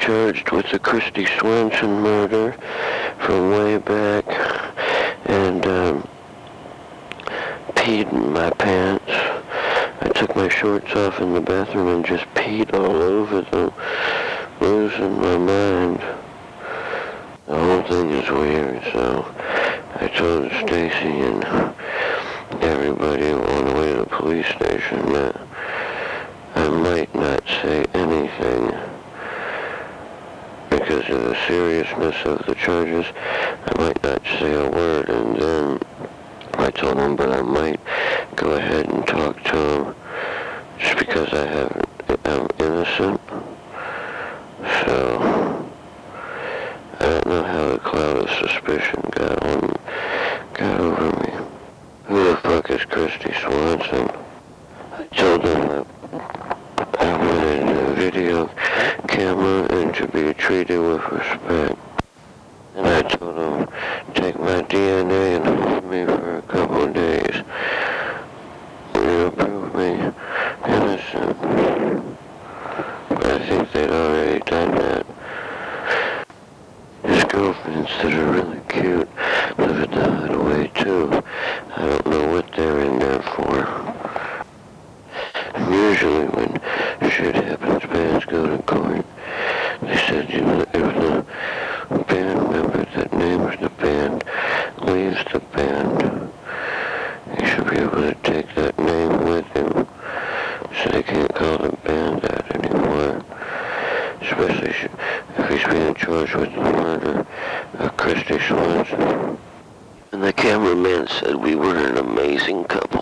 charged with the Christy Swanson murder from way back, and peed in my pants. I took my shorts off in the bathroom and just peed all over them, losing my mind. The whole thing is weird, so I told Stacy and everybody on the way to the police station that I might not say anything because of the seriousness of the charges. I might not say a word, and then I told him, but I might go ahead and talk to him just because I'm innocent. So I don't know how the cloud of suspicion got over me. Who the fuck is Christy Swanson? I told him that I wanted a video camera and to be treated with respect. And I told him, take my DNA and hold me for a couple of days. It'll prove me innocent. But I think they'd already done that. His girlfriends that are really cute live at the hideaway too. I don't know what they're in there for. And usually when shit happens, bands go to court. They said, if the band member that names the band leaves the band, he should be able to take that name with him. So they can't call the band that anymore. Especially if he's being charged with the murder of Christy Swanson. And the cameraman said we were an amazing couple.